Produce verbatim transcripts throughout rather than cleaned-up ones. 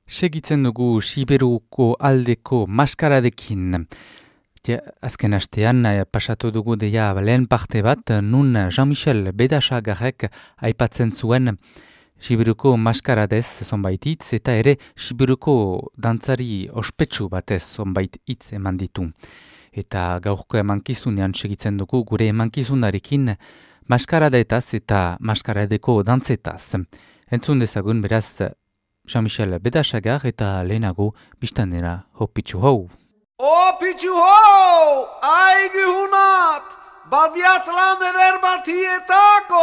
Segitzen dugu Siberuko aldeko maskaradekin. Ja, azken astean eh, pasatu dugu deia lehen parte bat, nun Jean-Michel Bedasagarrek aipatzen zuen Siberuko maskaradez zonbait hitz eta ere Siberuko dantzari ospetsu batez zonbait hitz eman ditu. Eta gaurko emankizunean segitzen dugu gure emankizunarekin maskaradetaz eta maskaradeko dantzetaz. Entzun dezagun beraz Jean-Michel Bedasagar eta lehenago biztanera hopitxu hau. Hopitxu hau! Aigi hunat! Badiat lan eder bat hietako!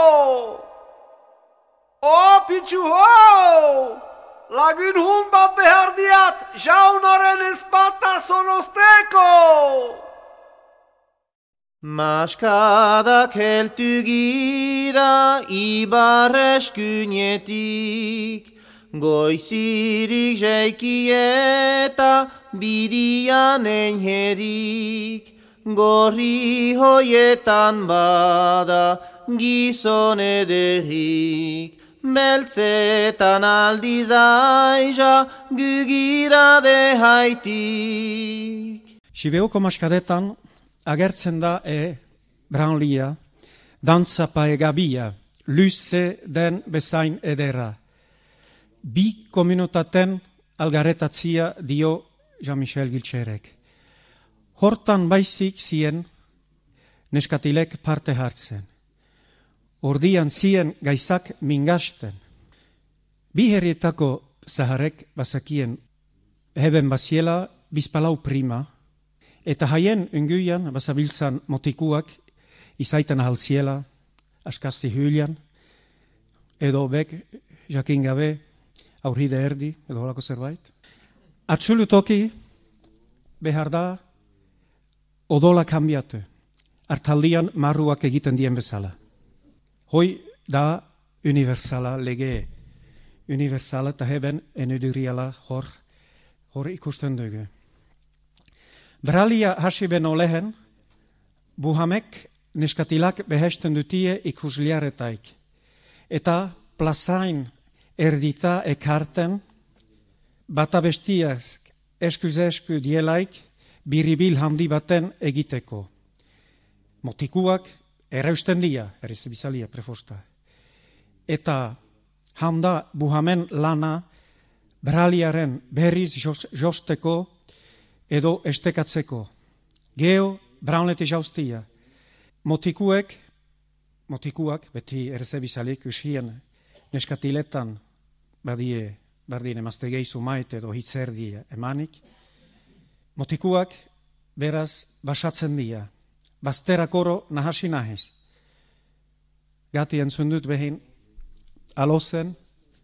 Hopitxu hau! Lagun hun bat behar diat jaunaren ezpata zonosteko! Maskadak heltu gira ibar eskunetik, goizirik jaiki eta bidian enherik, gorri hoietan bada gizon ederrik, beltzetan aldiz aiza gugira de haitik. Siberuko maskadetan agertzen da e branlia, dantza paegabia, luze den bezain edera. Bi komunitaten algaretatzia dio Jean-Michel Giltxerek. Hortan baizik zien neskatilek parte hartzen. Ordian zien gaizak mingasten. Bi herrietako zaharek bazakien heben baziela bizpalau prima, eta haien unguian bazabiltzan motikuak izaiten ahalziela, askazti hylian, edo bek jakin gabe aurride erdi, edo holako zerbait. Absolutoki behar da odola kanbiatu, hartaldian marruak egiten dien bezala. Hoi da universala lege, universala eta heben enuduriala hor, hor ikusten dugu. Bralia hasi beno lehen, buhamek neskatilak behesten dutie ikusliaretaik. Eta plazain erdita ekarten, bata bestiaz eskuz-esku dielaik biribil handi baten egiteko. Motikuak erreusten dia, errezibizalia prefosta. Eta handa buhamen lana braliaren berriz josteko edo estekatzeko. Geo braunlete jaustia. Motikuek, motikuak, beti errezebizalik usien neskatiletan badie, bardien emazte gehizu maite edo hitzerdi emanik. Motikuak beraz basatzen dira. Bazterak oro nahasi nahiz. Gati entzundut behin alozen,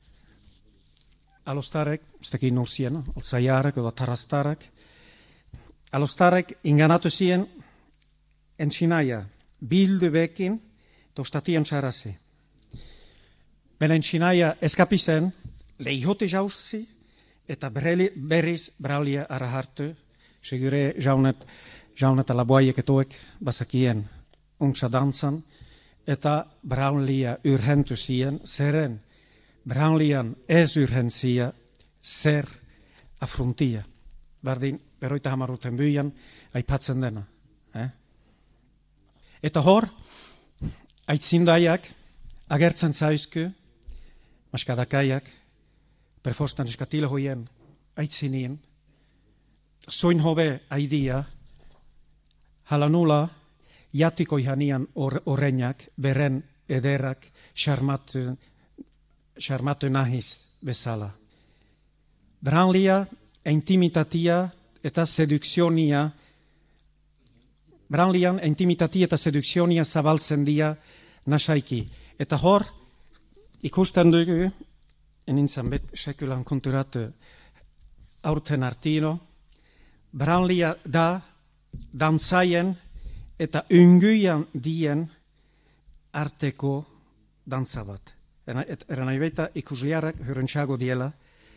alostarek, ez tekin nurzien, altzaiarek edo tarastarek, alostarek inganatu zien entxinaia, bildu bekin, tostatian txarazi. Bela entxinaia eskapizen, lehihote jauzzi, eta berriz braulia ara hartu, segure jaunet, jaunet alaboaiek etoek basakien untsa dantzan, eta braulia urhentu zien, zeren braulian ez urhentzia, zer afrontia. Bardin, beroita hamaruten buian, aipatzen dena. Eh? Eta hor, aitzindaiak, agertzen zaizku, maskadakaiak, perfostan eskatile hoien, aitzinien, zoin hobe aidia, halanula, jatiko ihanian horreinak, beren ederak, xarmatu, xarmatu nahiz bezala. Branlia, intimitatia eta sedukzionia, Branlian intimitatia eta sedukzionia zabaltzen dia nasaiki. Eta hor, ikusten dugu, enintzen bet sekulan konturatu aurten artino, Branlia da dantzaien eta unguian dien arteko dantza bat. Eran nahi baita ikusliarak hurrentxago diela,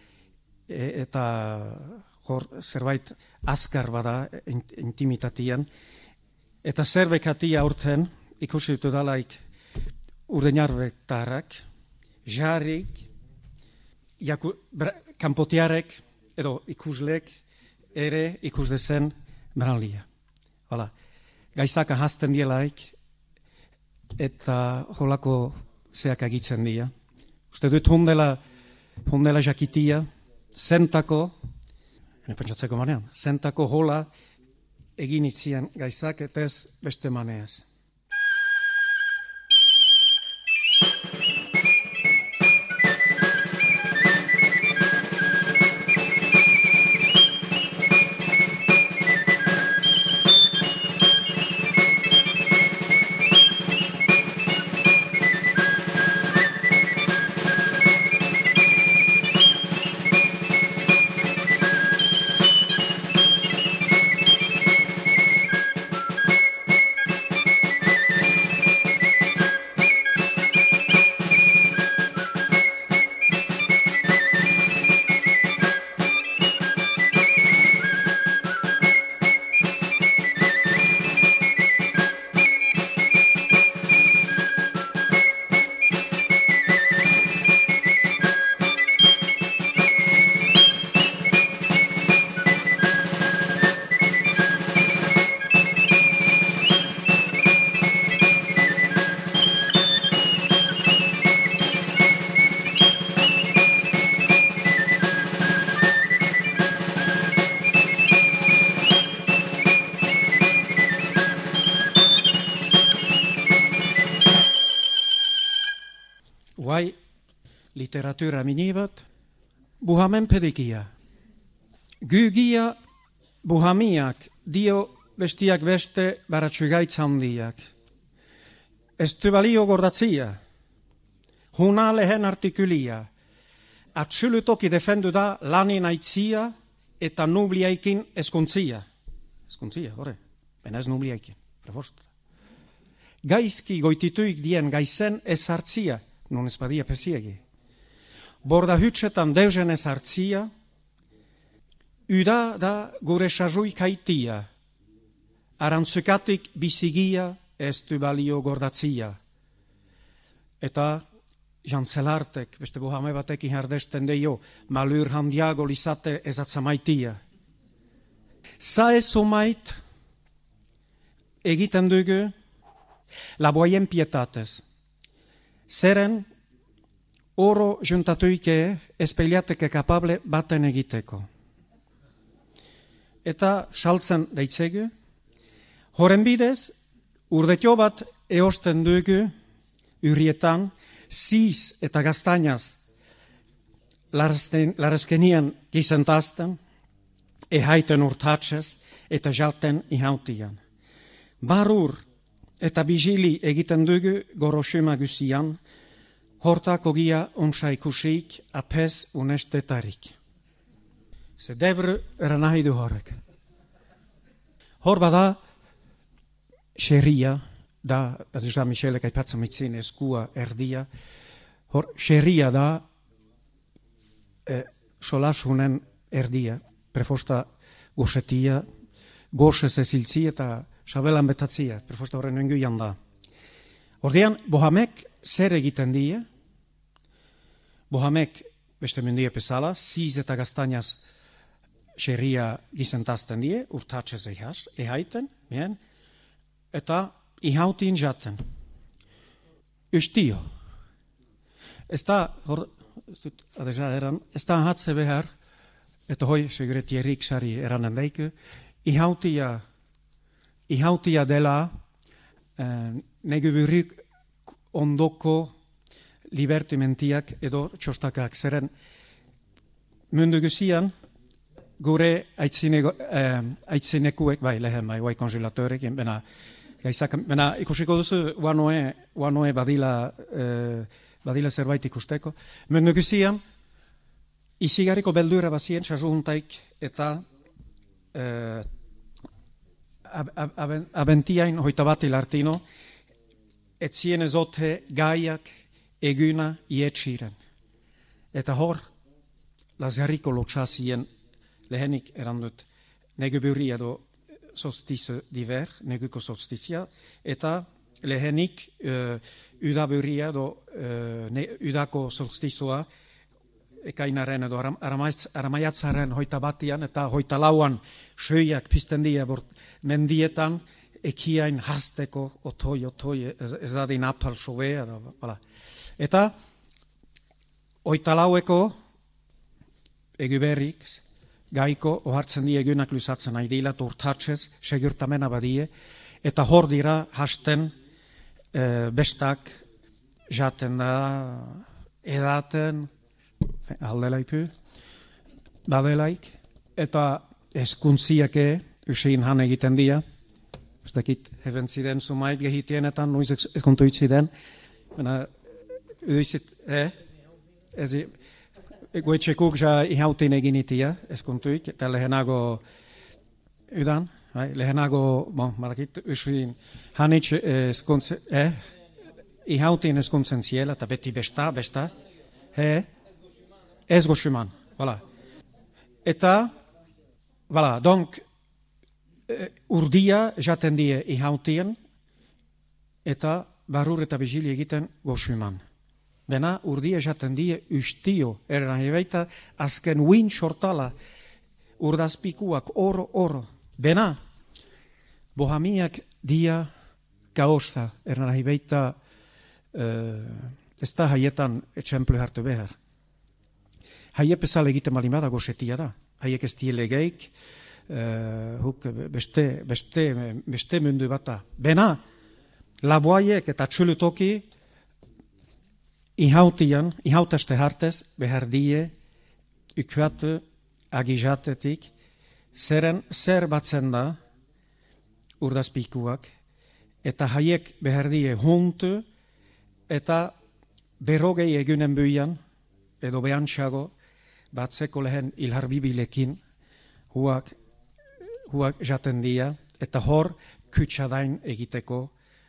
eta hor zerbait azkar bada intimitatian, eta zerbekatia aurten ikusitu dalaik urdenarbektarrak, jarrik, jaku, bra, kanpotiarek edo ikuslek ere ikus dezen branlia. Hala, gaizak ahazten dielaik eta holako zeak agitzen dira. Uste dut hundela, hundela jakitia, zentako, ene pentsatzeko manean, zentako hola egin itzien gaizak eta ez beste maneaz. Guai literatura minibat, buhamen pedikia. Gygia buhamiak dio bestiak beste baratsugaitz handiak. Estu balio gordatzia, huna lehen artikulia, atsulutoki defendu da lanin aitzia eta nubliaikin eskuntzia. Eskuntzia, hore, bena ez nubliaikin, preforsta. Gaizki goitituik dien gaizen ez hartzia, non ez badia pesiegi. Borda hutsetan deusen ez hartzia, uda da gure sazui kaitia, arantzukatik bizigia ez du balio gordatzia. Eta jantzelartek, beste buhame batek ihardesten deio, malur handiago lizate ez atzamaitia. Za ez omait egiten dugu laboien pietatez. Zeren oro juntatuike espeilateke kapable baten egiteko. Eta saltzen daitzegu, horen bidez, urdetio bat eosten dugu urrietan, ziz eta gaztainaz larezkenian gizentazten, ehaiten urtatzez eta jalten ihautian. Barur eta bijili egiten dugu gorosuma guzian, hortak ogia unsa ikusik apes unestetarik. Se debru eranahi du horrek. Hor bada, xerria, da, ez da Michelek aipatzen mitzin eskua erdia, hor xerria da e, solasunen erdia, prefosta gosetia, gosez eziltzi eta sabelan betatzia, prefosta horren nenguian da. Ordean, bohamek zer egiten die, bohamek beste mendia pesala, ziz eta gaztainaz xerria gizentazten die, urtatzez ehaz, ehaiten, bien, eta ihautin jaten. Ustio. Ez da, hor, eran, ez da hatze behar, eta hoi segretierik sari eranen deiku, ihautia, ihautia dela eh, neguburik ondoko libertimentiak edo txostakak. Zeren mundu guzian, gure aitzine, eh, aitzinekuek, bai, lehen, bai, bai konjelatorek, bena, gaizak, bena, ikusiko duzu, uanoe, uanoe badila, eh, badila zerbait ikusteko. Mundu guzian, izigarriko beldura bazien, txasuhuntaik eta eh, ab, ab, ab, abentiain hoita bat ilartino, etzien ezote gaiak eguna ietxiren. Eta hor, lazgarriko lotxazien lehenik erandut neguburri edo solstizo diver, neguko solstizia, eta lehenik uh, udaburri edo uh, ne, udako solstizoa ekainaren edo aram, aramaiatzaren hoita batian eta hoita lauan soiak pizten dira bort, mendietan ekiain hasteko otoi, otoi, ez, ez dadin apal sobea. Da, eta hoita laueko eguberrik, gaiko ohartzen die egunak luzatzen nahi dila, urtatzez, segurtamena badie, eta hor dira hasten e, bestak jaten da edaten, aldelaipu, badelaik, eta eskuntziake usein han egiten dia, ez dakit, heben ziren sumait gehitienetan, noiz eskontu itziden, baina, uduizit, eh? Ez, goetxekuk ja ihautin egin itia, eskontuik, eta lehenago, udan, bai, lehenago, bon, marakit, usuin, hanitz eskontze, eh? Ihautin eskontzen ziela, eta beti besta, besta, eh? Ez goxuman, voilà. Eta, voilà, donc, urdia jaten die ihautien, eta barur eta vigili egiten goxuman. Bena, urdia jaten die ustio, erran hebeita, azken win sortala, urdazpikuak, oro, oro. Bena, bohamiak dia kaosta, erran hebeita, uh, ez da haietan etxemplu hartu behar. Haiek bezala egiten malimada goxetia da. Haiek ez dielegeik, uh, huk beste, beste, beste mundu bata. Bena, laboaiek eta txulutoki, ihautian, ihautaste hartez, behar die, ukuatu, agijatetik, zeren zer batzen da, urdazpikuak, eta haiek behar die huntu, eta berrogei egunen buian, edo behantxago, batzeko lehen ilharbibilekin, huak, huak jaten dia, eta hor kutsadain egiteko,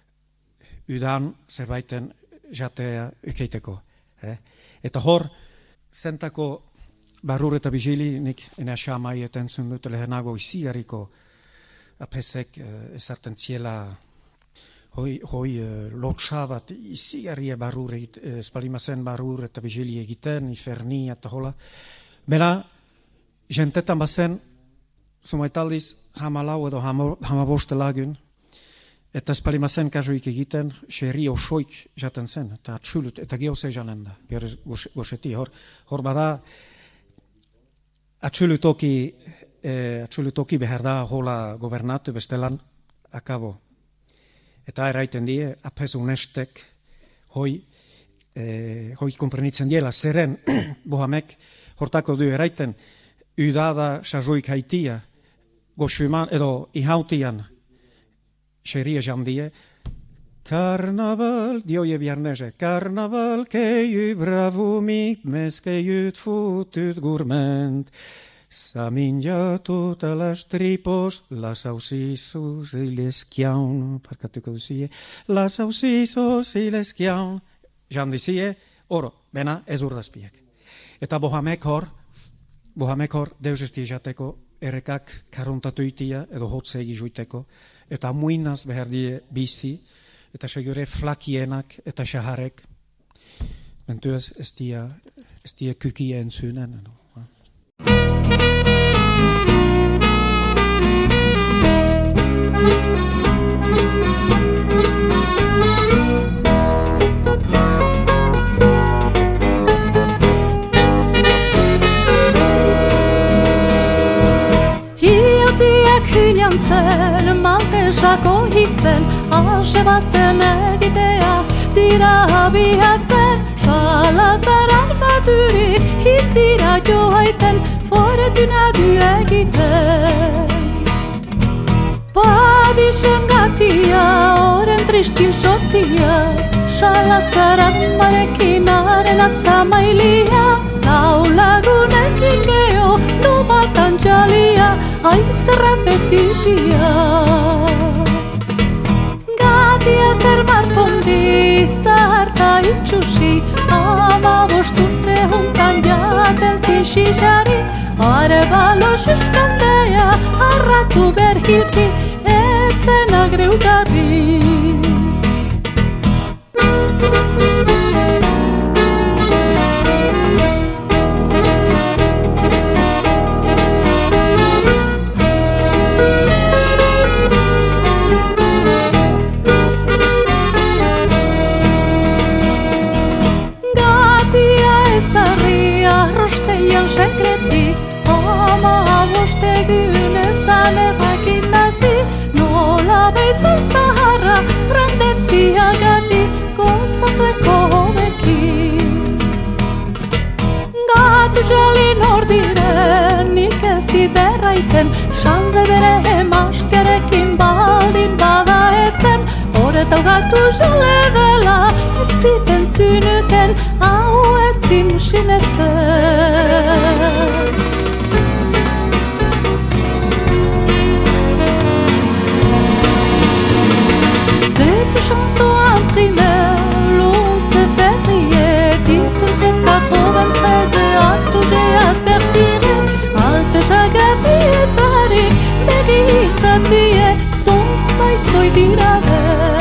udan zerbaiten jatea ukeiteko. Eh? Eta hor, zentako barur eta vigili, nik ene asamai etentzun dut lehenago iziariko apesek eh, ezarten ziela hoi, hoi eh, lotsa bat iziarie barur egit, eh, espalimazen barur eta vigili egiten, iferni eta hola. Bera, jentetan bazen, zumaitaldiz hamalau edo hamaboste lagun, eta espalimazen kasuik egiten, xerri osoik jaten zen, eta atxulut, eta geose janen da, gero goxeti, hor, hor bada, atxulutoki, eh, atxulutoki behar da hola gobernatu bestelan, akabo. Eta eraiten die, apes unestek, hoi, eh, hoi komprenitzen diela, zeren, bohamek, hortako du eraiten, udada sazoik haitia, goxuman, edo ihautian, xeria jandie, Carnaval, dioie biarneze, carnaval, keju bravumi, mes kejut futut gurment, saminja tota las tripos, las ausisos y les kiaun, parkatuko duzie, las ausisos y les kiaun, jandizie, oro, bena ez urdazpiek. Eta bohamek hor, bohamek hor, deus esti jateko, errekak karuntatu itia, edo hotze egizuiteko, eta muinaz behar die bizi, eta segure flakienak eta xaharek, mentuaz ez dia, ez dia kukien zunen. No? Zen, maltesako hitzen, ase baten egitea, dira abiatzen, salazar armaturik, hizira joaiten, fortuna du egiten. Badixen gatia, oren tristin sotia, salazar armarekin arenatza mailia, lau lagunekin geho, lubatan jalia, aizerra betipia. Gatia zer marfondi, zaharta itxusi, ama bosturte juntan jaten zixixari, arebalo xuskandea, arratu berhilki, etzen agreugarri. ama bostegun ezan errakin nazi, nola baitzen zaharra frendetziagatik gozatzeko hobeki. Gatu jalin hor diren, nik ez diderraiten, sanze bere emastearekin baldin bada etzen, horretau gatu jale dela, ez diten zynuten, hau ezin sinesten. C'est une chanson imprimée, l'once février dix-sept quatre-vingt-treize, a touché à pertire, alte jagatietari, begitzatie, zonbaitoi dirade.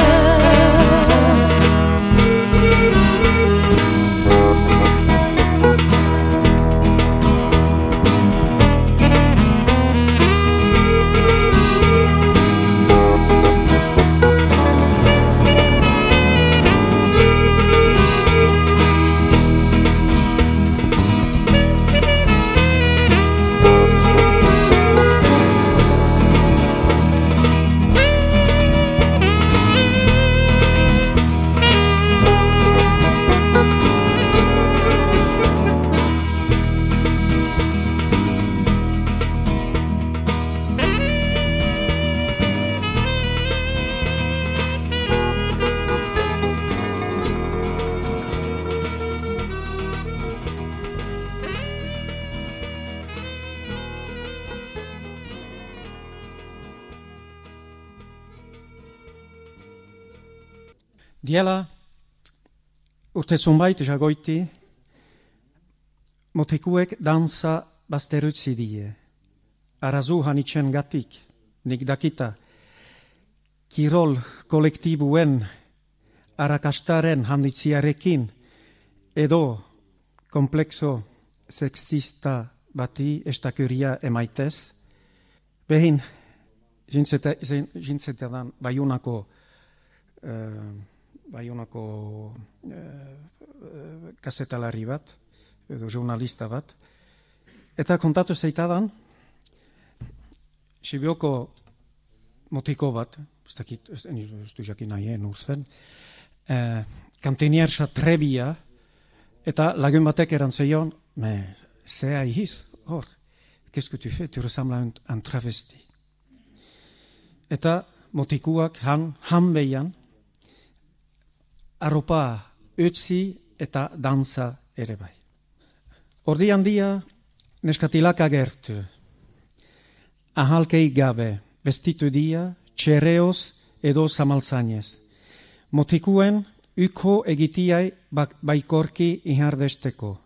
Diela, urte zunbait jagoiti, motikuek dansa bazterutzi die. Arazu hanitzen gatik, nik dakita, kirol kolektibuen arakastaren handitziarekin, edo komplexo sexista bati estakuria emaitez, behin jintzetan Baiunako uh, Baiunako uh, kasetalari bat, edo journalista bat, eta kontatu zeitadan, Sibioko motiko bat, ez dakit, ez du jakin nahien urzen, uh, kantiniersa trebia, eta lagun batek erantzeion, me, zea ihiz, hor, qu'est-ce que tu fais, tu ressembles à un, un travesti. Eta motikuak han, han behian, arropa utzi eta danza ere bai. Ordi handia neskatilak agertu. Ahalkei gabe, bestitu dia, txereoz edo zamaltzanez. Motikuen uko egitiai baikorki ihardesteko.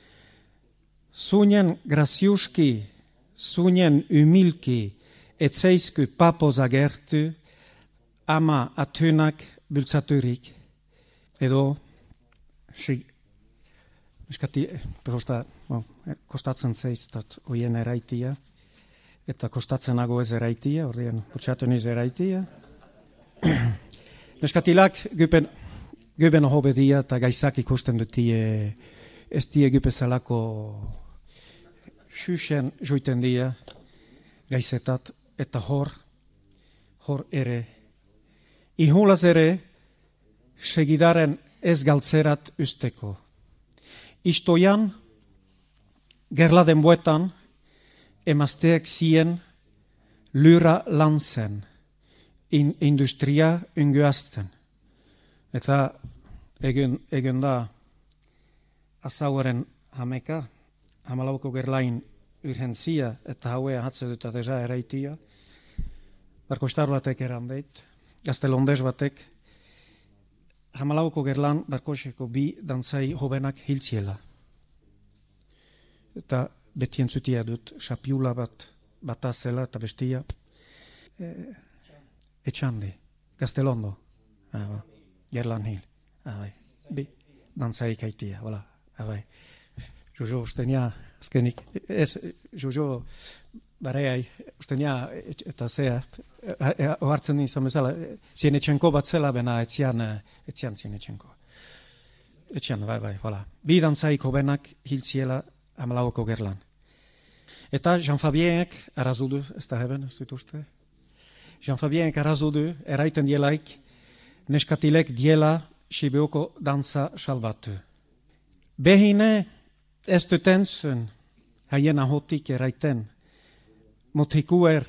Zunen graziuski, zunen humilki, etzeizku papoz agertu, ama atunak bultzaturik. Edo, si, eskati, perosta, bon, kostatzen zeiztat oien eraitia, eta kostatzen nago ez eraitia, ordean, utxatu niz eraitia. Neskatilak, gupen, gupen hobe dia, eta gaizak ikusten dutie, ez die gupezalako xuxen joiten dia, gaizetat, eta hor, hor ere. Ihulaz ere, segidaren ez galtzerat usteko. Istoian, gerladen buetan, emazteek zien lura lantzen, in, industria unguazten. Eta egun, egun da azauaren hameka, hamalauko gerlain urgentzia eta hauea hatze dut adeza eraitia, barkostar batek eran deit, gaztelondez batek, hamalauko gerlan barkoseko bi dantzai hobenak hiltziela. Eta betien zutia dut, sapiula bat batazela eta bestia e, etxandi, gaztelondo, ah, gerlan hil, ah, bi dantzai kaitia, hola, ah, Jojo ustenia, azkenik, ez, Jojo bareai, ustenia, eta zea, ohartzen nizan bezala, zien etxenko bat zela, bena etzian, etzian zien etxenko. Etzian, bai, bai, hola. Bi dantzaiko benak hiltziela hamalauko gerlan. Eta Jean-Fabienek arazudu, ez da heben, ez dut uste? Jean-Fabienek arazudu, eraiten dielaik, neskatilek diela Sibioko dantza salbatu. Behine ez duten zuen, haien ahotik eraiten, motikuer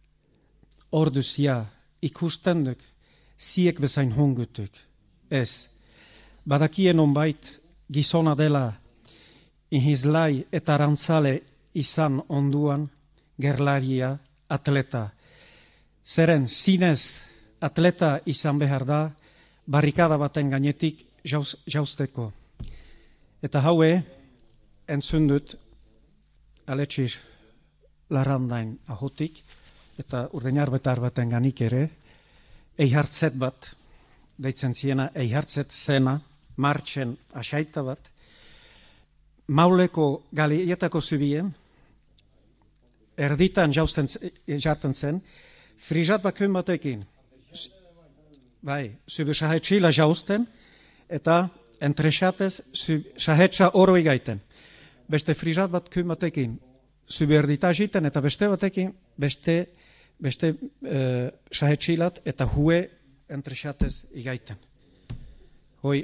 orduzia ikusten duk, ziek bezain hongutuk. Ez, badakien onbait gizona dela inhizlai eta arantzale izan onduan gerlaria atleta. Zeren zinez atleta izan behar da barrikada baten gainetik jauz, jauzteko. Eta haue entzun dut Aletxiz Larrandain ahotik eta urdenarbetar baten ganik ere eihartzet bat, deitzen ziena eihartzet zena, martxen asaita bat, Mauleko galietako zubien, erditan jausten jartzen zen, frizat bakun batekin, bai, zubi sahetxila jausten, eta entresatez sahetxa oroi gaiten. Beste frizat bat kun batekin, zubi erdita jiten, eta beste batekin, beste, beste uh, sahetxilat, eta hue entresatez igaiten. Hoi,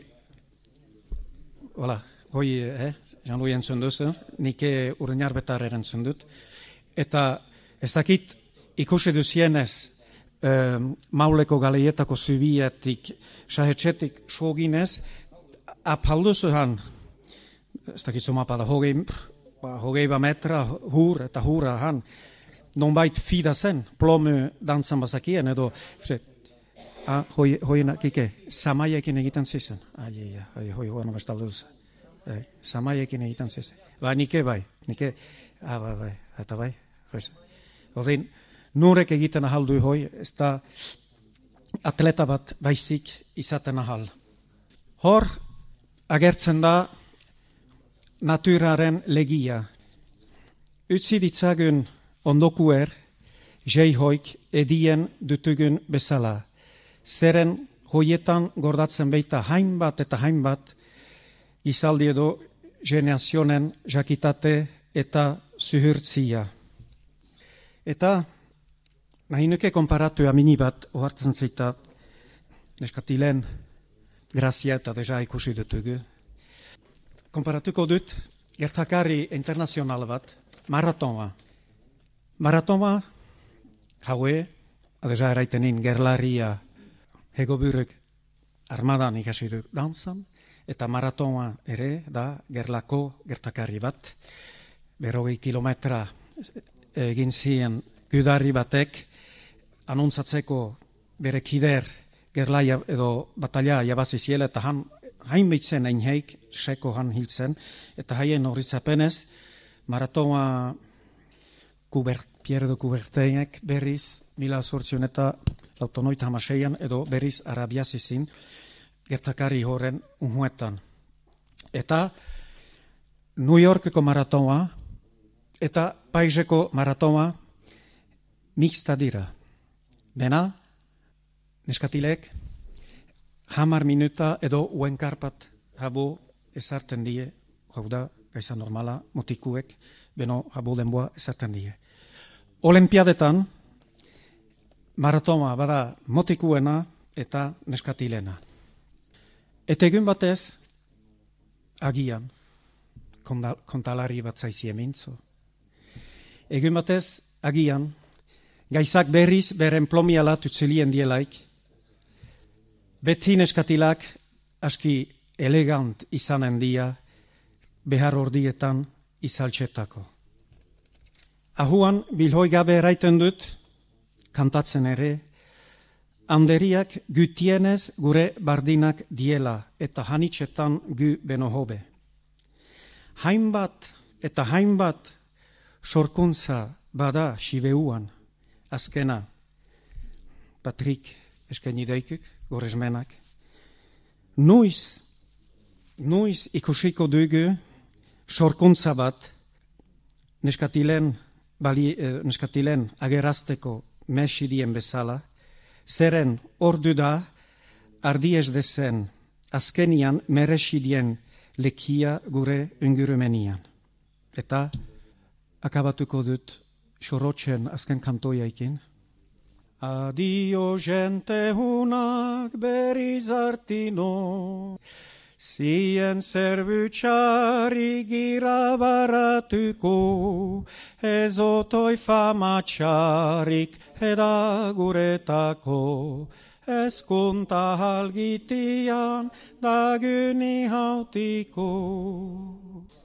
hola, hoi, eh, Jean-Louis entzun duzu, nik urdinar betar erantzun dut. Eta ez dakit ikusi duzienez eh, Mauleko galeietako zubietik, sahetxetik soginez, apalduzuhan, ez dakit zumapada, hogei, hogei ba metra hur eta hura han, nonbait fida zen, plomu dantzan bazakien, edo, ah, hoi, hoi kike, samaiekin egiten zizen. Ai, ai, ai, hoi, hoi, no bestalduz. Samaiekin egiten zizen. Ba, nike bai, nike, ah, bai, bai, eta bai, hoiz. Ordin, nurek egiten ahaldu hoi, ez da atleta bat baizik izaten ahal. Hor, agertzen da naturaren legia. Utzi ditzagun ondokuer, jeihoik edien dutugun bezala. Zeren hoietan gordatzen beita hainbat eta hainbat izaldi edo generazionen jakitate eta zuhurtzia. Eta nahi nuke konparatu amini bat ohartzen zeitat neskatilen grazia eta deja ikusi dutugu. Konparatuko dut gertakari internazional bat, maratona. Maratona haue, deja eraitenin gerlaria hegoburek armadan ikasi dut dantzan, eta maratona ere da gerlako gertakari bat, berrogei kilometra egin zien gudari batek anuntzatzeko bere kider gerlaia edo batalia jabazi ziela eta han hainbitzen einheik seko han hiltzen eta haien horritzapenez maratona kubert, Pierdo Kuberteinek berriz mila sortzion eta lautonoita hamaseian edo berriz arabiazizin gertakari horren unhuetan. Eta New Yorkeko maratona eta Paiseko maratona mixta dira. Bena, neskatilek, hamar minuta edo uenkarpat habo ezarten die, hau da, gaisa normala, motikuek, beno habo denboa ezarten die. Olimpiadetan, maratona bada motikuena eta neskatilena. Eta egun batez, agian, kontalari bat zaizie mintzo. Egun batez, agian, gaizak berriz beren plomiala tutzelien dielaik, beti neskatilak aski elegant izanen dia, behar ordietan izaltxetako. Ahuan, bilhoi gabe eraiten dut, kantatzen ere, handeriak gutienez gure bardinak diela eta hanitxetan gu beno hobe. Hainbat eta hainbat sorkuntza bada sibeuan, azkena, Patrik eskaini daikuk, gorezmenak. Nuiz, nuiz ikusiko dugu sorkuntza bat neskatilen, bali, eh, neskatilen agerazteko mesidien bezala, zeren ordu da ardiez dezen azkenian meresidien lekia gure ingurumenian. Eta akabatuko dut xorotxen azken kantoiaikin. Adio gente hunak berriz artino, zien zerbutxari gira baratuko, ez otoi famatxarik edaguretako, ezkunta halgitian daguni hautiko.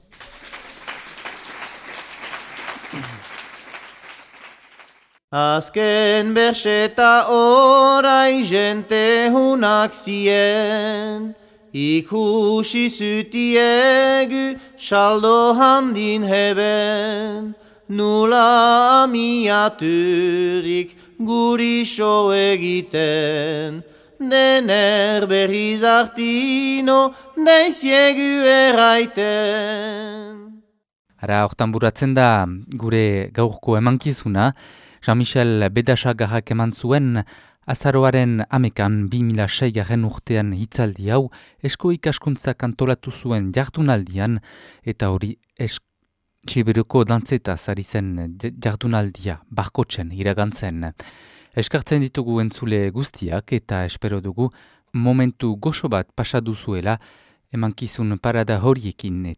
Azken berseta orai jente hunak zien, ikusi zutiegu saldo handin heben, nula amiaturik gurixo egiten, dener berriz artino deiziegu erraiten. Ara, hortan buratzen da gure gaurko emankizuna, Jean-Michel Bedasagarrak eman zuen azaroaren amekan bi mila seigarren urtean hitzaldi hau esko ikaskuntza antolatu zuen jardunaldian eta hori Sibiruko dantzetaz ari zen jardunaldia barkotzen iragantzen. Eskartzen ditugu entzule guztiak eta espero dugu momentu goxo bat pasa duzuela emankizun parada horiekin.